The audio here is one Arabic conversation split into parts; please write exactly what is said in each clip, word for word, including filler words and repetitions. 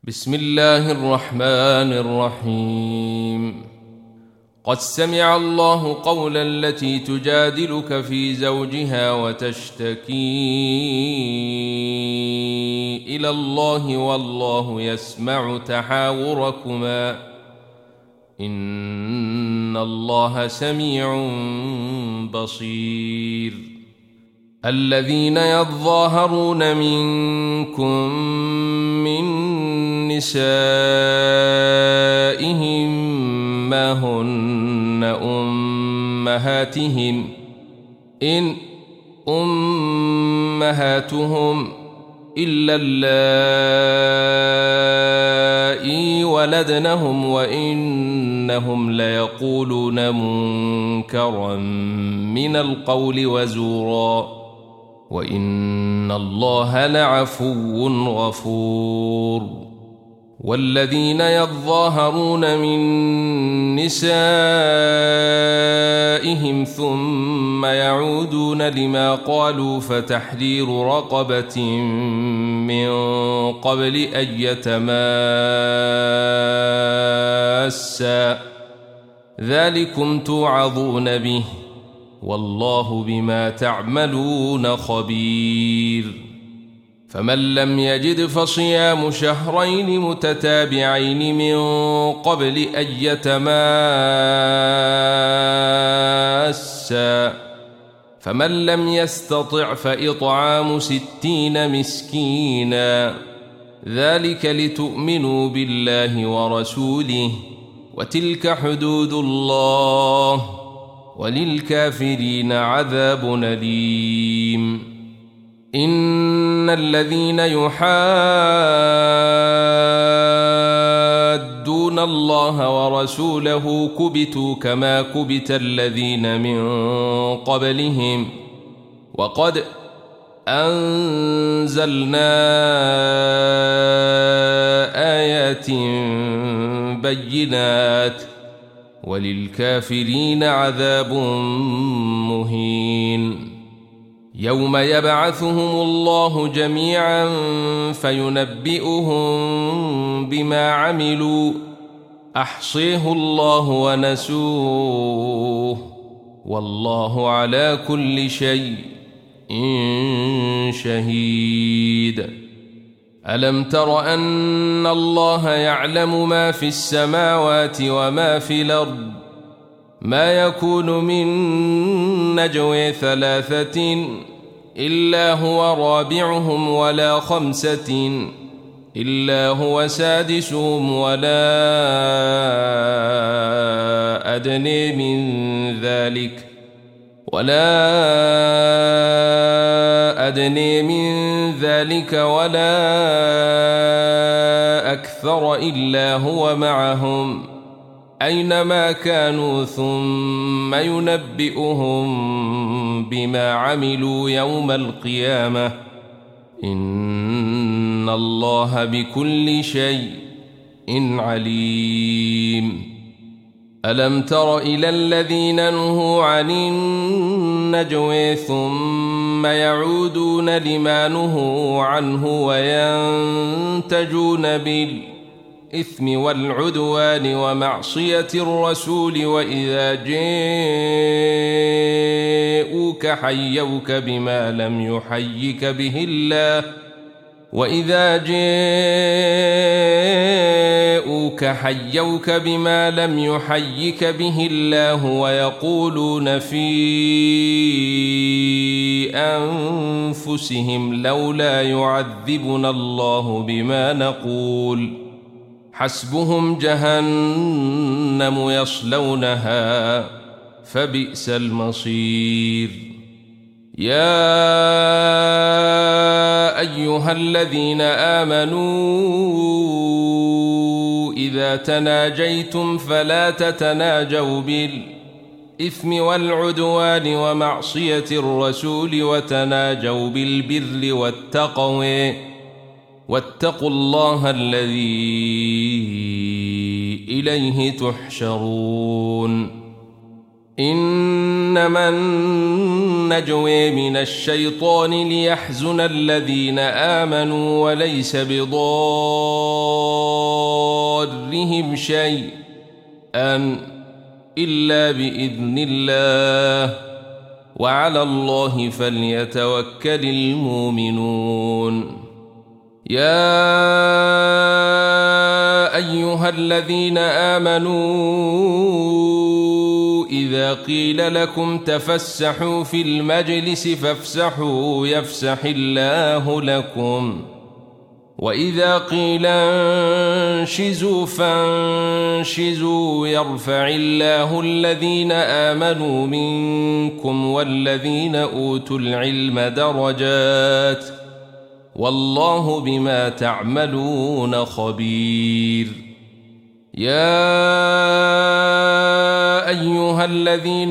بسم الله الرحمن الرحيم. قد سمع الله قول التي تجادلك في زوجها وتشتكي إلى الله والله يسمع تحاوركما إن الله سميع بصير. الذين يظاهرون منكم من نسائهم ما هن أمهاتهم إن أمهاتهم إلا اللائي ولدنهم وإنهم ليقولون منكرا من القول وزورا وإن الله لعفو غفور. والذين يظاهرون من نسائهم ثم يعودون لما قالوا فتحرير رقبة من قبل أن يتماسا ذلكم توعظون به والله بما تعملون خبير. فمن لم يجد فصيام شهرين متتابعين من قبل أن يتماسا فمن لم يستطع فإطعام ستين مسكينا ذلك لتؤمنوا بالله ورسوله وتلك حدود الله وللكافرين عذاب أليم. إن الذين يحادون الله ورسوله كبتوا كما كبت الذين من قبلهم وقد أنزلنا آيات بينات وللكافرين عذاب مهين. يوم يبعثهم الله جميعا فينبئهم بما عملوا أحصيه الله ونسوه والله على كل شيء شهيد. ألم تر أن الله يعلم ما في السماوات وما في الأرض ما يكون من نجوى ثلاثة إلا هو رابعهم ولا خمسة إلا هو سادسهم ولا أدنى من ذلك ولا أدنى من ذلك ولا أكثر إلا هو معهم أينما كانوا ثم ينبئهم بما عملوا يوم القيامة إن الله بكل شيء عليم. ألم تر إلى الذين نهوا عن النجوى ثم يعودون لما نهوا عنه وينتجون بالإثم والعدوان ومعصية الرسول وإذا جاءوك حيوك بما لم يحيك به الله وإذا جاءوك حيوك بما لم يحيك به الله ويقولون في أنفسهم لولا يعذبنا الله بما نقول حسبهم جهنم يصلونها فبئس المصير. يا أيها الذين آمنوا إذا تناجيتم فلا تتناجوا بالإثم والعدوان ومعصية الرسول وتناجوا بالبر والتقوى واتقوا الله الذي إليه تحشرون. إنما النجوى من الشيطان ليحزن الذين آمنوا وليس بضار بهم شيئا إلا بإذن الله وعلى الله فليتوكل المؤمنون. يا أيها الذين آمنوا إذا قيل لكم تفسحوا في المجلس فافسحوا يفسح الله لكم وإذا قيل انشزوا فانشزوا يرفع الله الذين آمنوا منكم والذين أوتوا العلم درجات والله بما تعملون خبير. يا أيها الذين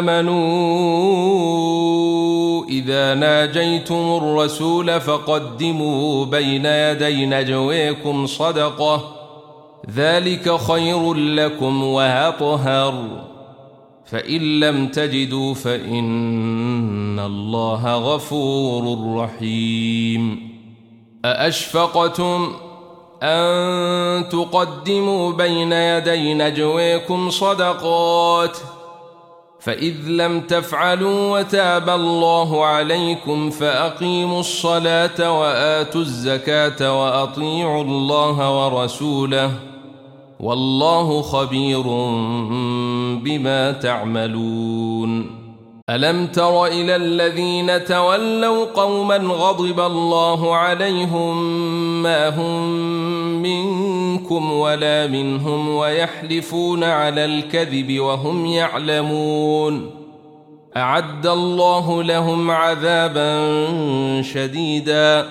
آمنوا إذا ناجيتم الرسول فقدموا بين يدي نجويكم صدقة ذلك خير لكم وأطهر فإن لم تجدوا فإن الله غفور رحيم. أأشفقتم أن تقدموا بين يدي نجويكم صدقات فإذ لم تفعلوا وتاب الله عليكم فأقيموا الصلاة وآتوا الزكاة وأطيعوا الله ورسوله والله خبير بما تعملون. ألم تر إلى الذين تولوا قوما غضب الله عليهم ما هم منكم ولا منهم ويحلفون على الكذب وهم يعلمون أعد الله لهم عذابا شديدا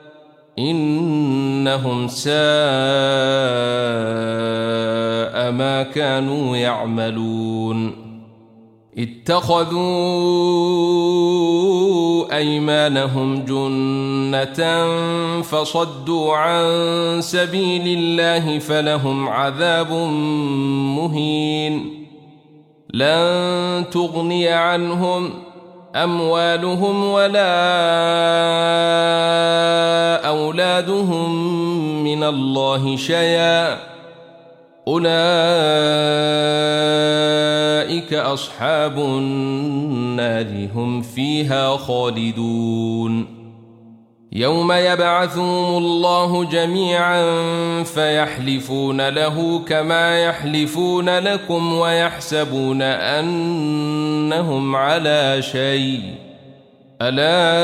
إنهم ساء ما كانوا يعملون. اتخذوا أيمانهم جنة فصدوا عن سبيل الله فلهم عذاب مهين. لن تغني عنهم أموالهم ولا أولادهم من الله شيئا أولئك أصحاب النار هم فيها خالدون. يوم يبعثهم الله جميعا فيحلفون له كما يحلفون لكم ويحسبون أنهم على شيء ألا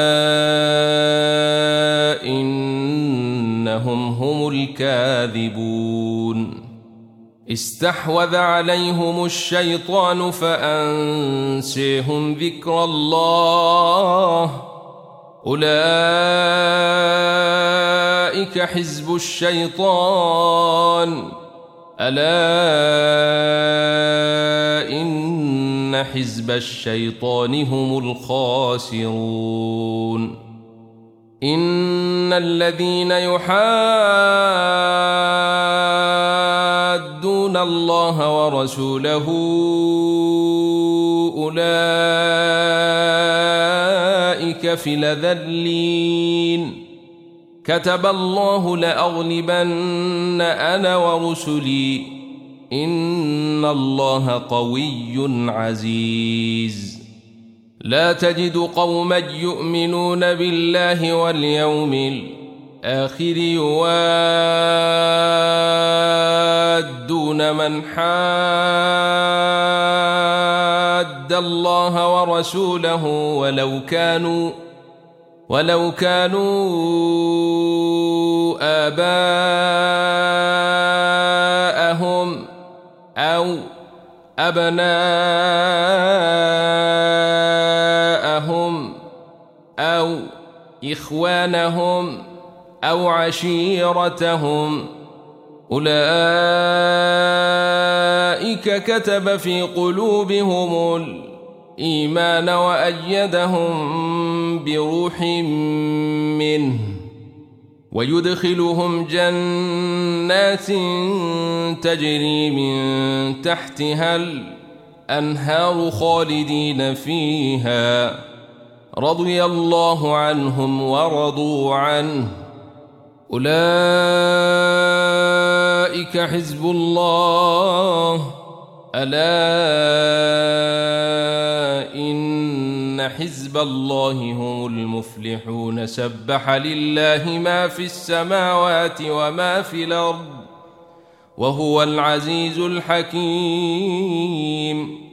إنهم هم الكاذبون. استحوذ عليهم الشيطان فأنسيهم ذكر الله أولئك حزب الشيطان ألا إن حزب الشيطان هم الخاسرون. إن الذين يحادون الله ورسوله أولئك في الأذلين كتب الله لأغلبن أنا ورسلي إن الله قوي عزيز. لا تجد قوما يؤمنون بالله واليوم الآخر يوادون من حاد الله ورسوله ولو كانوا ولو كانوا آباءهم أو أبناءهم أو إخوانهم أو عشيرتهم أولئك كتب في قلوبهم الإيمان وأيدهم بروح منه ويدخلهم جنات تجري من تحتها الأنهار خالدين فيها رضي الله عنهم ورضوا عنه أولئك أولئك حزب الله ألا إن حزب الله هم المفلحون سبح لله ما في السماوات وما في الأرض وهو العزيز الحكيم